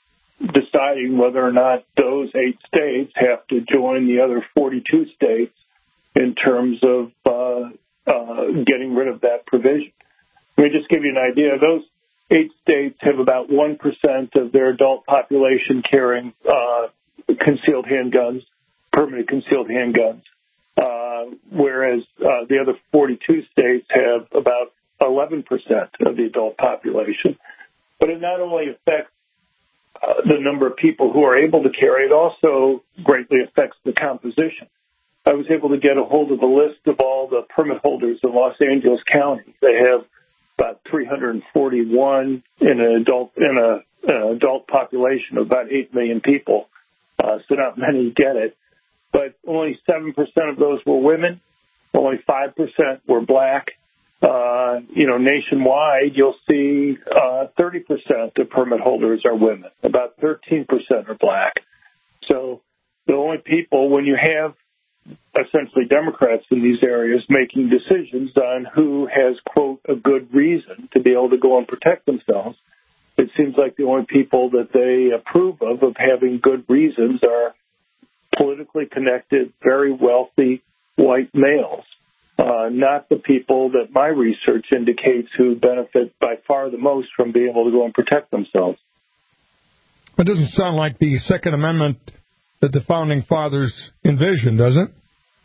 Speaker 15: deciding whether or not those eight states have to join the other forty-two states in terms of uh, uh, getting rid of that provision. Let me just give you an idea. Those eight states have about one percent of their adult population carrying uh, concealed handguns, permanent concealed handguns, uh, whereas uh, the other forty-two states have about eleven percent of the adult population. But it not only affects uh, the number of people who are able to carry, it also greatly affects the composition. I was able to get a hold of a list of all the permit holders in Los Angeles County. They have about three hundred forty-one in an adult in a an adult population of about eight million people. Uh, so not many get it, but only seven percent of those were women. Only five percent were black. Uh, you know, nationwide, you'll see uh, thirty percent of permit holders are women. About thirteen percent are black. So the only people, when you have essentially Democrats in these areas making decisions on who has, quote, a good reason to be able to go and protect themselves, it seems like the only people that they approve of, of having good reasons, are politically connected, very wealthy white males. Uh, not the people that my research indicates who benefit by far the most from being able to go and protect themselves.
Speaker 3: It doesn't sound like the Second Amendment that the Founding Fathers envisioned, does it?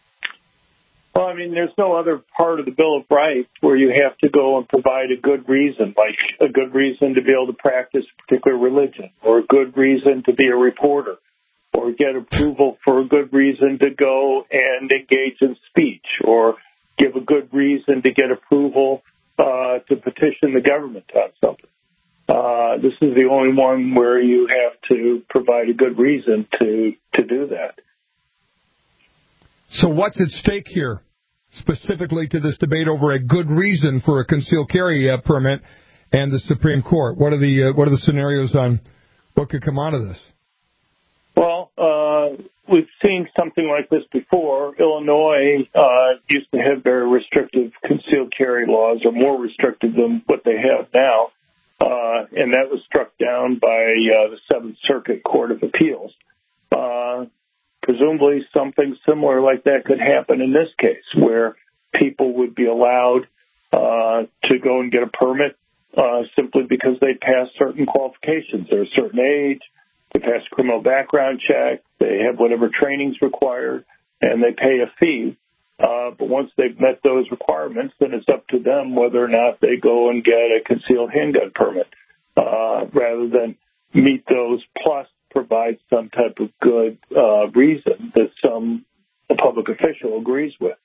Speaker 15: Well, I mean, there's no other part of the Bill of Rights where you have to go and provide a good reason, like a good reason to be able to practice a particular religion, or a good reason to be a reporter, or get approval for a good reason to go and engage in speech, or give a good reason to get approval uh, to petition the government on something. Uh, this is the only one where you have to provide a good reason to, to do that.
Speaker 3: So what's at stake here, specifically to this debate over a good reason for a concealed carry uh, permit and the Supreme Court? What are the uh, what are the scenarios on what could come out of this?
Speaker 15: Well, uh, we've seen something like this before. Illinois uh, used to have very restrictive concealed carry laws, or more restrictive than what they have now, uh, and that was struck down by uh, the Seventh Circuit Court of Appeals. Uh, presumably something similar like that could happen in this case, where people would be allowed uh, to go and get a permit uh, simply because they pass certain qualifications. They're a certain age. They pass a criminal background check, they have whatever training's required, and they pay a fee. Uh, but once they've met those requirements, then it's up to them whether or not they go and get a concealed handgun permit, uh, rather than meet those plus provide some type of good uh, reason that some a public official agrees with.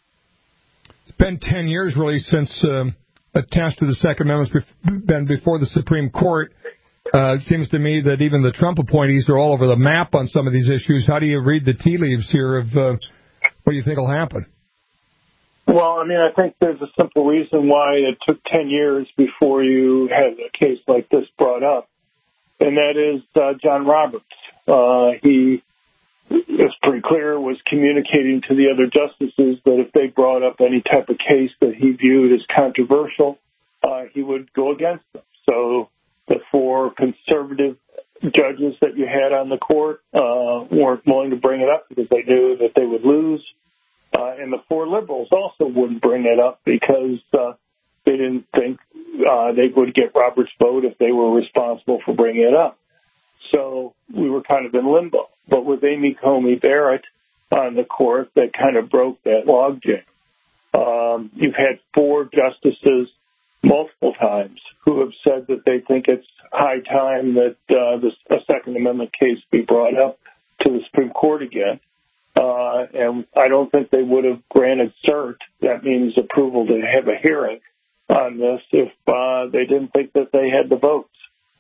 Speaker 3: It's been ten years, really, since um, a test of the Second Amendment has been before the Supreme Court. Uh, it seems to me that even the Trump appointees are all over the map on some of these issues. How do you read the tea leaves here of uh, what do you think will happen?
Speaker 15: Well, I mean, I think there's a simple reason why it took ten years before you had a case like this brought up, and that is uh, John Roberts. Uh, he, it's pretty clear, was communicating to the other justices that if they brought up any type of case that he viewed as controversial, uh, he would go against them. So the four conservative judges that you had on the court uh, weren't willing to bring it up because they knew that they would lose. Uh, and the four liberals also wouldn't bring it up because uh, they didn't think uh, they would get Roberts' vote if they were responsible for bringing it up. So we were kind of in limbo. But with Amy Coney Barrett on the court, that kind of broke that logjam. Um, you've had four justices multiple times who have said that they think it's high time that uh, this, a Second Amendment case be brought up to the Supreme Court again. Uh, and I don't think they would have granted cert. That means approval to have a hearing on this if uh, they didn't think that they had the votes.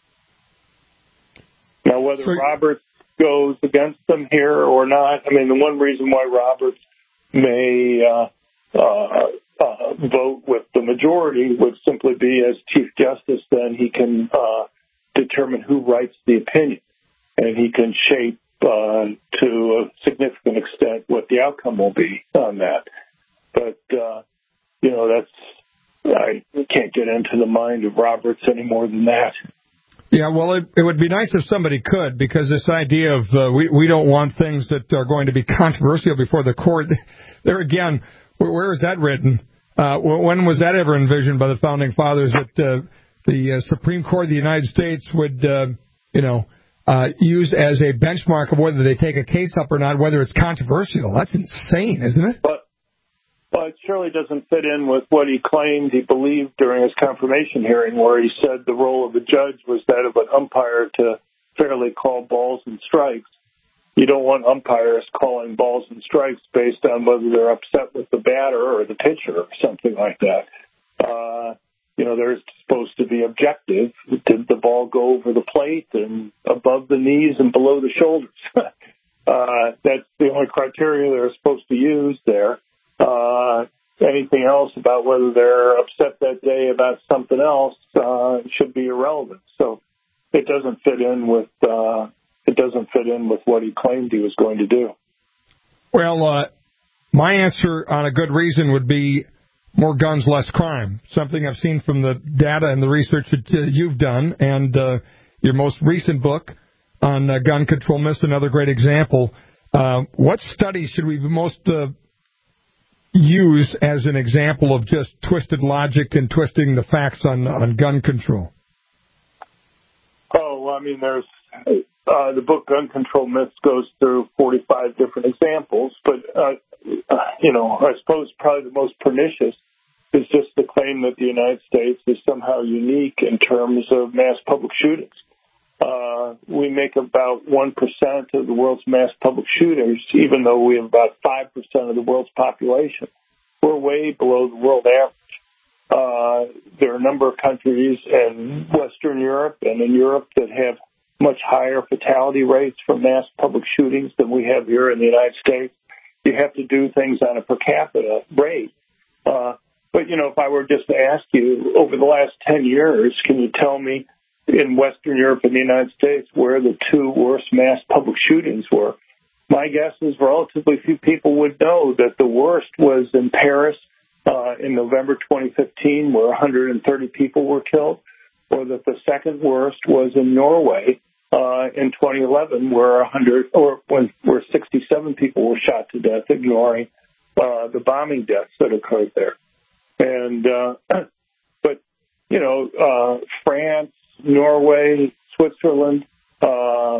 Speaker 15: Now, whether so, Roberts goes against them here or not, I mean, the one reason why Roberts may uh, uh, uh, vote with the majority would simply be as Chief Justice, then he can uh, determine who writes the opinion, and he can shape uh, to a significant extent what the outcome will be on that. But, uh, you know, that's, I can't get into the mind of Roberts any more than that.
Speaker 3: Yeah, well, it, it would be nice if somebody could, because this idea of uh, we, we don't want things that are going to be controversial before the court, there again, where, where is that written? Uh, when was that ever envisioned by the Founding Fathers that uh, the uh, Supreme Court of the United States would, uh, you know, uh, use as a benchmark of whether they take a case up or not, whether it's controversial? That's insane, isn't it?
Speaker 15: But Well, it surely doesn't fit in with what he claimed he believed during his confirmation hearing, where he said the role of the judge was that of an umpire to fairly call balls and strikes. You don't want umpires calling balls and strikes based on whether they're upset with the batter or the pitcher or something like that. Uh, you know, they're supposed to be objective. Did the ball go over the plate and above the knees and below the shoulders? uh, that's the only criteria they're supposed to use there. Uh, anything else about whether they're upset that day about something else uh, should be irrelevant. So it doesn't fit in with uh, it doesn't fit in with what he claimed he was going to do.
Speaker 3: Well, uh, my answer on a good reason would be more guns, less crime. Something I've seen from the data and the research that uh, you've done, and uh, your most recent book on uh, gun control myths, another great example. Uh, what studies should we be most uh, use as an example of just twisted logic and twisting the facts on, on gun control?
Speaker 15: Oh, I mean, there's uh, the book Gun Control Myths goes through forty-five different examples, but, uh, you know, I suppose probably the most pernicious is just the claim that the United States is somehow unique in terms of mass public shootings. Uh, we make about one percent of the world's mass public shooters, even though we have about five percent of the world's population. We're way below the world average. Uh, there are a number of countries in Western Europe and in Europe that have much higher fatality rates from mass public shootings than we have here in the United States. You have to do things on a per capita rate. Uh, but, you know, if I were just to ask you, over the last ten years, can you tell me in Western Europe and the United States where the two worst mass public shootings were? My guess is relatively few people would know that the worst was in Paris uh, in November twenty fifteen, where one hundred thirty people were killed, or that the second worst was in Norway uh, in twenty eleven, where one hundred or when where sixty-seven people were shot to death, ignoring uh, the bombing deaths that occurred there. And uh, but you know, uh, France, Norway, Switzerland, uh,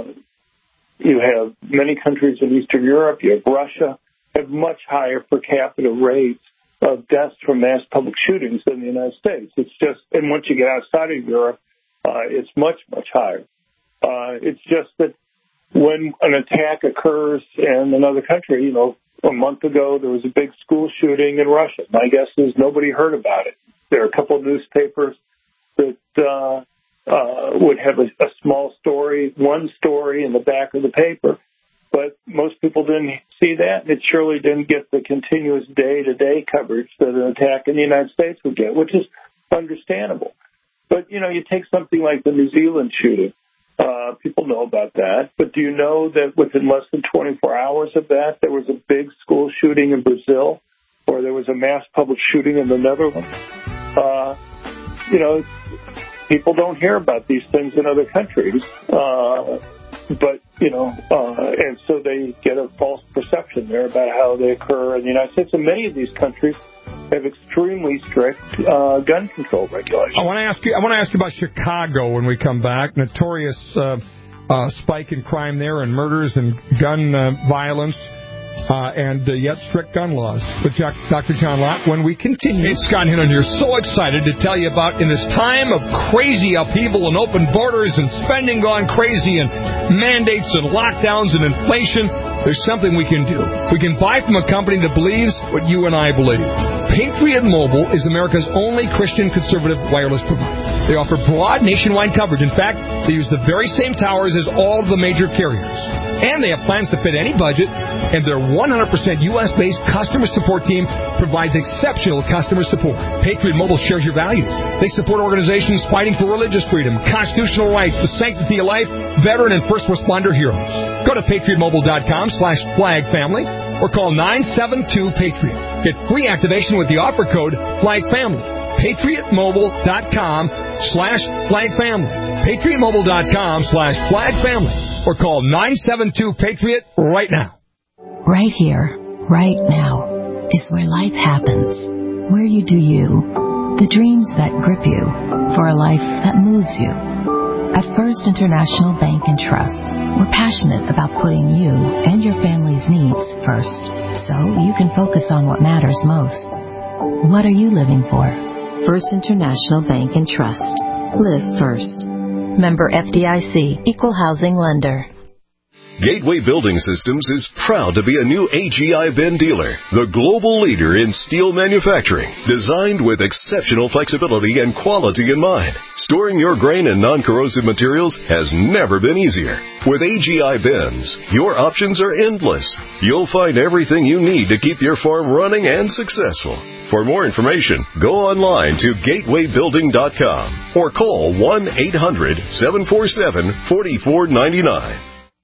Speaker 15: you have many countries in Eastern Europe, you have Russia, have much higher per capita rates of deaths from mass public shootings than the United States. It's just, and once you get outside of Europe, uh, it's much, much higher. Uh, it's just that when an attack occurs in another country, you know, a month ago there was a big school shooting in Russia. My guess is nobody heard about it. There are a couple of newspapers that uh, uh, would have a, a small story, one story in the back of the paper, but most people didn't see that, and it surely didn't get the continuous day-to-day coverage that an attack in the United States would get, which is understandable. But, you know, you take something like the New Zealand shooting. Uh, people know about that. But do you know that within less than twenty-four hours of that, there was a big school shooting in Brazil, or there was a mass public shooting in the Netherlands? Uh, you know, people don't hear about these things in other countries. Uh, but, you know, uh, and so they get a false perception there about how they occur in the United States. And many of these countries have extremely strict uh, gun control regulations.
Speaker 3: I want to ask you. I want to ask you about Chicago when we come back. Notorious uh, uh, spike in crime there, and murders and gun uh, violence, uh, and uh, yet strict gun laws. With Doctor John Lott, when we continue. It's Scott Hinton here. So excited to tell you about in this time of crazy upheaval and open borders and spending gone crazy and mandates and lockdowns and inflation. there's something we can do. We can buy from a company that believes what you and I believe. Patriot Mobile is America's only Christian conservative wireless provider. They offer broad nationwide coverage. In fact, they use the very same towers as all of the major carriers. And they have plans to fit any budget, and their one hundred percent U S-based customer support team provides exceptional customer support. Patriot Mobile shares your values. They support organizations fighting for religious freedom, constitutional rights, the sanctity of life, veteran and first responder heroes. Go to patriotmobile.com slash flagfamily or call nine seven two PATRIOT. Get free activation with the offer code FLAGFAMILY. patriotmobile.com slash flagfamily. patriotmobile.com slash flagfamily. Or call nine seven two PATRIOT right now.
Speaker 16: Right here, right now, is where life happens. Where you do you. The dreams that grip you for a life that moves you. At First International Bank and Trust, we're passionate about putting you and your family's needs first, so you can focus on what matters most. What are you living for? First International Bank and Trust. Live first. Member F D I C, Equal Housing Lender.
Speaker 17: Gateway Building Systems is proud to be a new A G I Ben dealer, the global leader in steel manufacturing, designed with exceptional flexibility and quality in mind. Storing your grain and non-corrosive materials has never been easier. With A G I Bens, your options are endless. You'll find everything you need to keep your farm running and successful. For more information, go online to gateway building dot com or call one eight hundred seven four seven four four nine nine.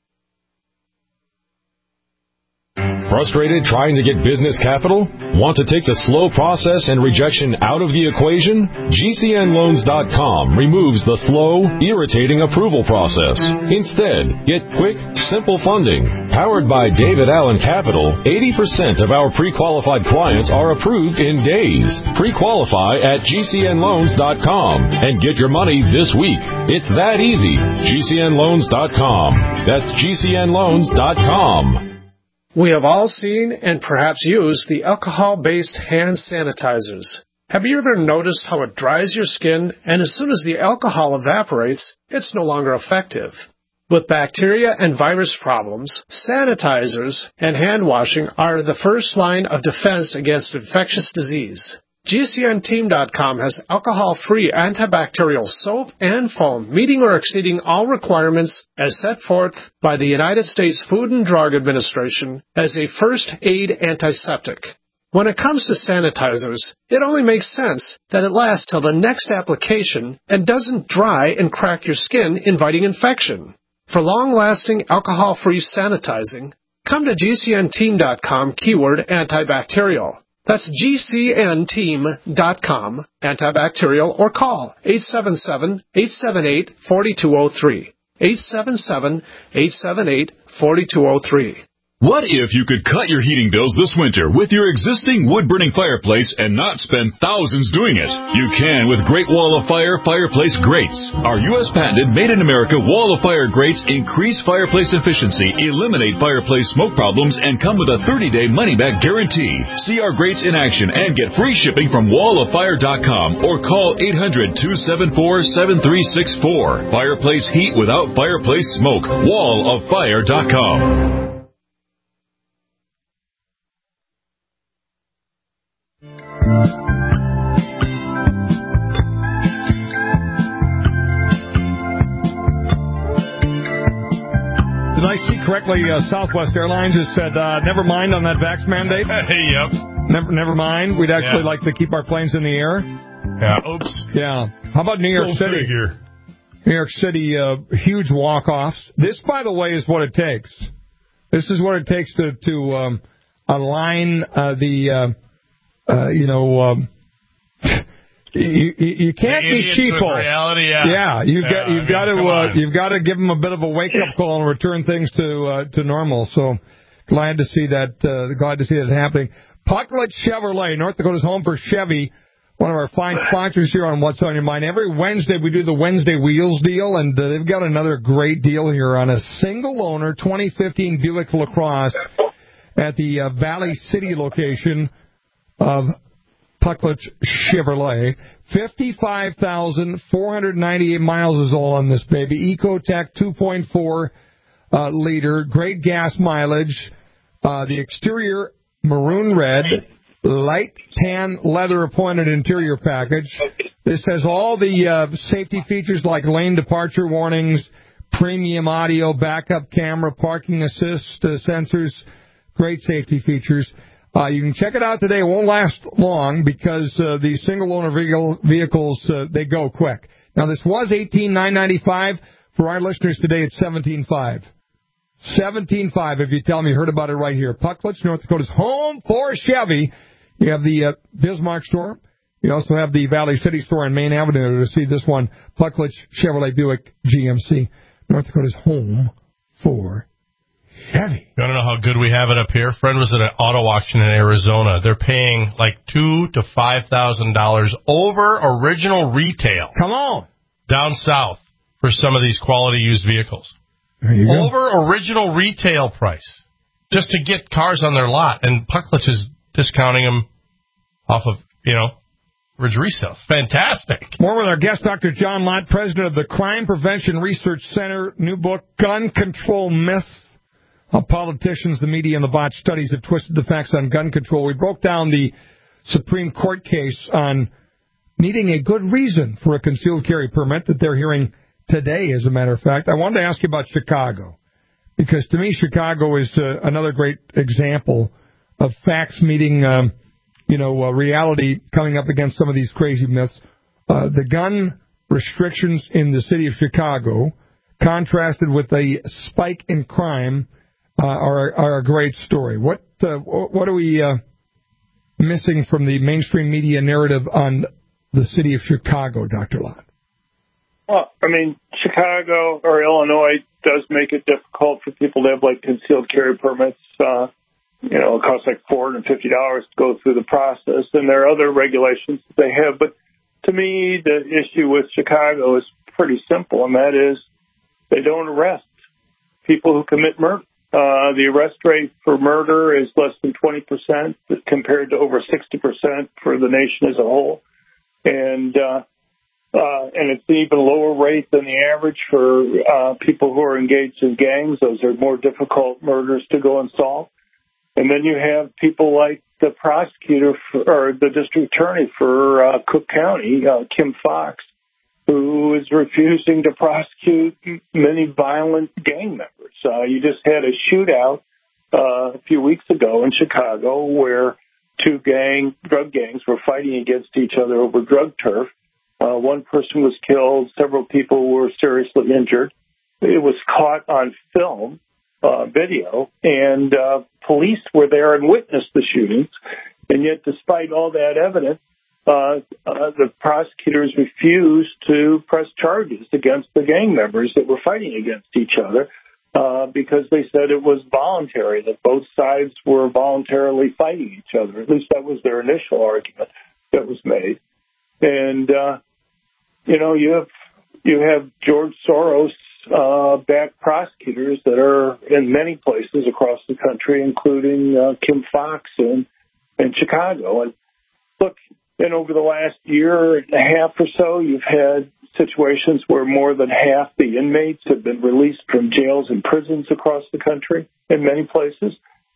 Speaker 18: Frustrated trying to get business capital? Want to take the slow process and rejection out of the equation? G C N loans dot com removes the slow, irritating approval process. Instead, get quick, simple funding. Powered by David Allen Capital, eighty percent of our pre-qualified clients are approved in days. Pre-qualify at G C N loans dot com and get your money this week. It's that easy. G C N loans dot com. That's G C N loans dot com.
Speaker 19: We have all seen and perhaps used the alcohol-based hand sanitizers. Have you ever noticed how it dries your skin, and as soon as the alcohol evaporates, it's no longer effective? With bacteria and virus problems, sanitizers and hand washing are the first line of defense against infectious disease. G C N team dot com has alcohol-free antibacterial soap and foam, meeting or exceeding all requirements as set forth by the United States Food and Drug Administration as a first aid antiseptic. When it comes to sanitizers, it only makes sense that it lasts till the next application and doesn't dry and crack your skin, inviting infection. For long-lasting alcohol-free sanitizing, come to G C N team dot com keyword antibacterial. That's G C N team dot com, antibacterial, or call eight seven seven, eight seven eight, four two zero three. eight seven seven, eight seven eight, four two zero three.
Speaker 10: What if you could cut your heating bills this winter with your existing wood-burning fireplace and not spend thousands doing it? You can with Great Wall of Fire Fireplace Grates. Our U S patented made-in-America Wall of Fire grates increase fireplace efficiency, eliminate fireplace smoke problems, and come with a thirty-day money-back guarantee. See our grates in action and get free shipping from wall of fire dot com or call eight hundred, two seven four, seven three six four. Fireplace heat without fireplace smoke. wall of fire dot com.
Speaker 3: Did I see correctly, uh, Southwest Airlines has said, uh, never mind on that vax mandate?
Speaker 5: Yep.
Speaker 3: Never never mind. We'd actually
Speaker 5: yeah.
Speaker 3: like to keep our planes in the air.
Speaker 5: Yeah, oops.
Speaker 3: Yeah. How about New York
Speaker 5: Go
Speaker 3: City?
Speaker 5: Figure.
Speaker 3: New York City, uh, huge walk-offs. This, by the way, is what it takes. This is what it takes to, to um, align uh, the, uh, uh, you know... Um, You, you, you can't be sheeple.
Speaker 5: Reality, yeah.
Speaker 3: yeah, you've
Speaker 5: yeah,
Speaker 3: got you've
Speaker 5: I mean,
Speaker 3: got to uh,
Speaker 5: on.
Speaker 3: you've got to give them a bit of a wake up call and return things to uh, to normal. So glad to see that uh, glad to see that happening. Pucklet Chevrolet, North Dakota's home for Chevy, one of our fine sponsors here on What's on Your Mind. Every Wednesday we do the Wednesday Wheels deal, and uh, they've got another great deal here on a single owner twenty fifteen Buick LaCrosse at the uh, Valley City location of Pucklet Chevrolet. fifty-five thousand four hundred ninety-eight miles is all on this baby. Ecotec two point four uh, leader, great gas mileage. Uh, the exterior maroon red, light tan leather appointed interior package. This has all the uh, safety features like lane departure warnings, premium audio, backup camera, parking assist uh, sensors, great safety features. Uh, you can check it out today. It won't last long because uh, these single-owner vehicle, vehicles, uh, they go quick. Now, this was eighteen thousand nine hundred ninety-five dollars. For our listeners today, it's seventeen thousand five hundred dollars. seventeen thousand five hundred dollars if you tell me you heard about it right here. Pucklitz, North Dakota's home for Chevy. You have the uh, Bismarck store. You also have the Valley City store on Main Avenue to see this one. Pucklitz, Chevrolet, Buick, G M C. North Dakota's home for Chevy.
Speaker 7: You want to know how good we have it up here? A friend was at an auto auction in Arizona. They're paying like two to five thousand dollars over original retail.
Speaker 3: Come on,
Speaker 7: down south for some of these quality used vehicles.
Speaker 3: There you go.
Speaker 7: Over original retail price just to get cars on their lot, and Pucklitz is discounting them off of you know Ridge resales. Fantastic.
Speaker 3: More with our guest, Doctor John Lott, president of the Crime Prevention Research Center. New book, Gun Control Myth. How politicians, the media, and the botched studies have twisted the facts on gun control. We broke down the Supreme Court case on needing a good reason for a concealed carry permit that they're hearing today, as a matter of fact. I wanted to ask you about Chicago, because to me, Chicago is uh, another great example of facts meeting, um, you know, uh, reality coming up against some of these crazy myths. Uh, the gun restrictions in the city of Chicago, contrasted with a spike in crime, Uh, are, are a great story. What uh, what are we uh, missing from the mainstream media narrative on the city of Chicago, Doctor Lott?
Speaker 15: Well, I mean, Chicago or Illinois does make it difficult for people to have, like, concealed carry permits. Uh, you know, it costs like four hundred fifty dollars to go through the process, and there are other regulations that they have. But to me, the issue with Chicago is pretty simple, and that is they don't arrest people who commit murder. Uh, the arrest rate for murder is less than twenty percent compared to over sixty percent for the nation as a whole. And, uh, uh, and it's an even lower rate than the average for, uh, people who are engaged in gangs. Those are more difficult murders to go and solve. And then you have people like the prosecutor for, or the district attorney for, uh, Cook County, uh, Kim Foxx, who is refusing to prosecute many violent gang members. Uh, you just had a shootout uh, a few weeks ago in Chicago where two gang drug gangs were fighting against each other over drug turf. Uh, one person was killed. Several people were seriously injured. It was caught on film, uh, video, and uh, police were there and witnessed the shootings. And yet, despite all that evidence, Uh, uh, the prosecutors refused to press charges against the gang members that were fighting against each other uh, because they said it was voluntary, that both sides were voluntarily fighting each other. At least that was their initial argument that was made. And, uh, you know, you have you have George Soros uh, backed prosecutors that are in many places across the country, including uh, Kim Foxx in, in Chicago. And look, and over the last year and a half or so, you've had situations where more than half the inmates have been released from jails and prisons across the country in many places,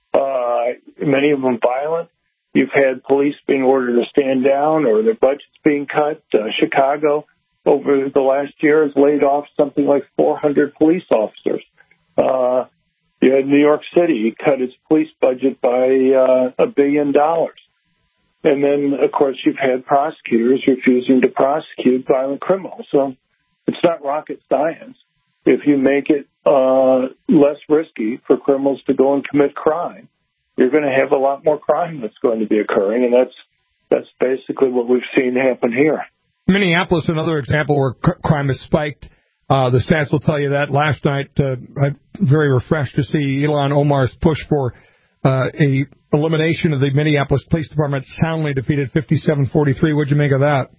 Speaker 15: uh, many of them violent. You've had police being ordered to stand down or their budgets being cut. Uh, Chicago, over the last year, has laid off something like four hundred police officers. Uh, you had New York City cut its police budget by uh, a billion dollars. And then, of course, you've had prosecutors refusing to prosecute violent criminals. So it's not rocket science. If you make it uh, less risky for criminals to go and commit crime, you're going to have a lot more crime that's going to be occurring, and that's that's basically what we've seen happen here.
Speaker 3: Minneapolis, another example where c- crime has spiked. Uh, the stats will tell you that. Last night, uh, I'm very refreshed to see Ilhan Omar's push for uh, a elimination of the Minneapolis Police Department soundly defeated fifty-seven forty-three. What'd you make of that?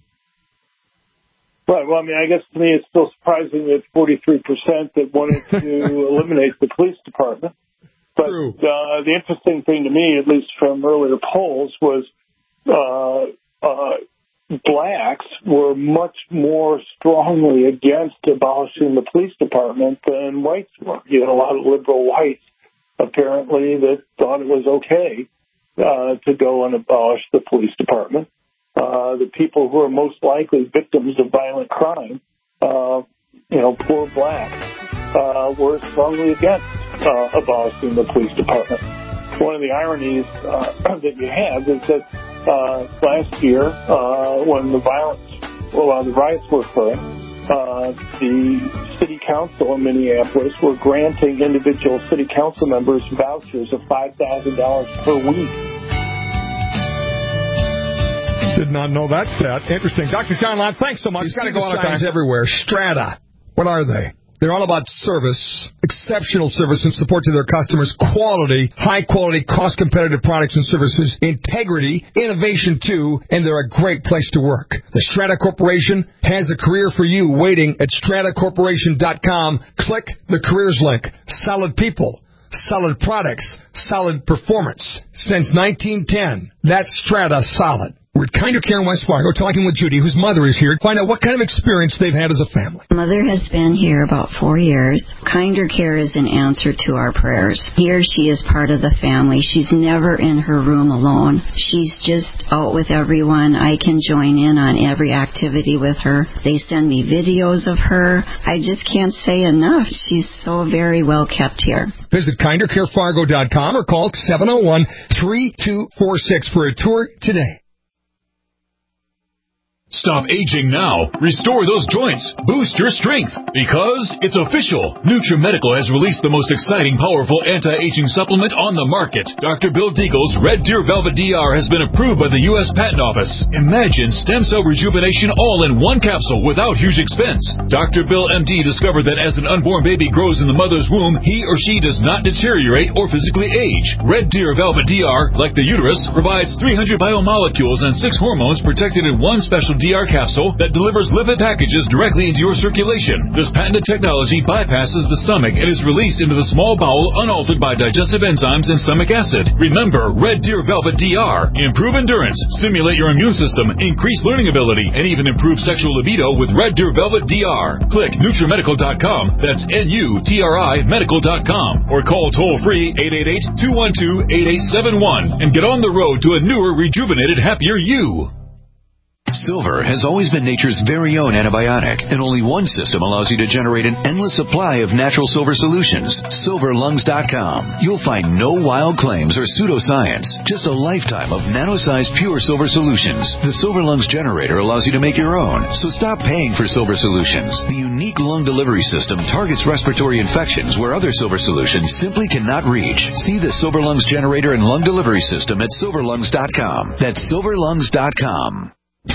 Speaker 15: Right. Well, I mean, I guess to me it's still surprising that forty-three percent that wanted to eliminate the police department. But uh, the interesting thing to me, at least from earlier polls, was uh, uh, blacks were much more strongly against abolishing the police department than whites were. You had a lot of liberal whites, apparently, that thought it was okay uh, to go and abolish the police department. Uh, the people who are most likely victims of violent crime, uh, you know, poor blacks, uh, were strongly against uh, abolishing the police department. One of the ironies uh, that you have is that uh, last year, uh, when the violence, well, the riots were occurring, uh, the city council in Minneapolis were granting individual city council members vouchers of five thousand dollars per week.
Speaker 3: Did not know that stat. Interesting. Doctor John Lott, thanks so much.
Speaker 20: You've got to go on signs everywhere. Strata. What are they? They're all about service, exceptional service and support to their customers, quality, high-quality, cost-competitive products and services, integrity, innovation, too, and they're a great place to work. The Strata Corporation has a career for you waiting at strata corporation dot com. Click the careers link. Solid people, solid products, solid performance. Since nineteen ten, that's Strata Solid. We're at Kinder Care in West Fargo talking with Judy, whose mother is here, to find out what kind of experience they've had as a family.
Speaker 21: Mother has been here about four years. Kinder Care is an answer to our prayers. Here she is part of the family. She's never in her room alone. She's just out with everyone. I can join in on every activity with her. They send me videos of her. I just can't say enough. She's so very well kept here.
Speaker 20: Visit kinder care fargo dot com or call seven oh one, three two four six for a tour today.
Speaker 10: Stop aging now. Restore those joints. Boost your strength. Because it's official. NutriMedical has released the most exciting, powerful anti-aging supplement on the market. Doctor Bill Deagle's Red Deer Velvet D R has been approved by the U S Patent Office. Imagine stem cell rejuvenation all in one capsule without huge expense. Doctor Bill M D discovered that as an unborn baby grows in the mother's womb, he or she does not deteriorate or physically age. Red Deer Velvet D R, like the uterus, provides three hundred biomolecules and six hormones protected in one special D R capsule that delivers lipid packages directly into your circulation. This patented technology bypasses the stomach and is released into the small bowel unaltered by digestive enzymes and stomach acid. Remember, Red Deer Velvet D R. Improve endurance, stimulate your immune system, increase learning ability, and even improve sexual libido with Red Deer Velvet D R. Click NutriMedical dot com. That's N U T R I medical dot com. Or call toll-free eight eight eight, two one two, eight eight seven one and get on the road to a newer, rejuvenated, happier you.
Speaker 22: Silver has always been nature's very own antibiotic, and only one system allows you to generate an endless supply of natural silver solutions. silver lungs dot com. You'll find no wild claims or pseudoscience, just a lifetime of nano-sized pure silver solutions. The Silver Lungs generator allows you to make your own, so stop paying for silver solutions. The unique lung delivery system targets respiratory infections where other silver solutions simply cannot reach. See the Silver Lungs generator and lung delivery system at silver lungs dot com. That's silver lungs dot com.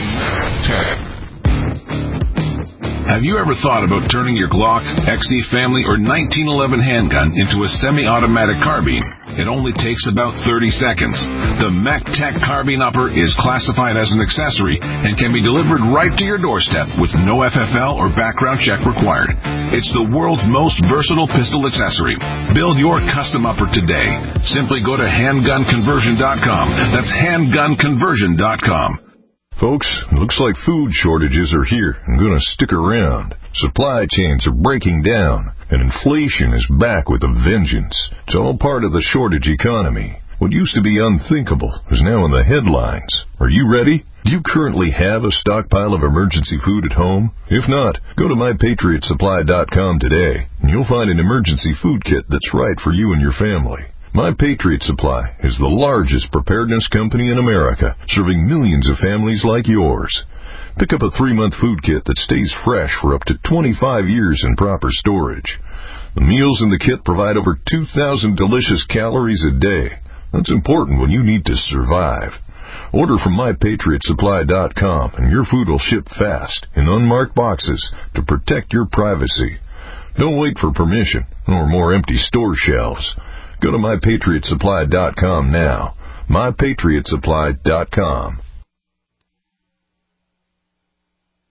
Speaker 23: Have you ever thought about turning your Glock, X D Family, or nineteen eleven handgun into a semi-automatic carbine? It only takes about thirty seconds. The MacTech Carbine Upper is classified as an accessory and can be delivered right to your doorstep with no F F L or background check required. It's the world's most versatile pistol accessory. Build your custom upper today. Simply go to handgun conversion dot com. That's handgun conversion dot com.
Speaker 24: Folks, it looks like food shortages are here and going to stick around. Supply chains are breaking down, and inflation is back with a vengeance. It's all part of the shortage economy. What used to be unthinkable is now in the headlines. Are you ready? Do you currently have a stockpile of emergency food at home? If not, go to my patriot supply dot com today, and you'll find an emergency food kit that's right for you and your family. My Patriot Supply is the largest preparedness company in America, serving millions of families like yours. Pick up a three-month food kit that stays fresh for up to twenty-five years in proper storage. The meals in the kit provide over two thousand delicious calories a day. That's important when you need to survive. Order from my patriot supply dot com and your food will ship fast in unmarked boxes to protect your privacy. Don't wait for permission or more empty store shelves. Go to my patriot supply dot com now. my patriot supply dot com.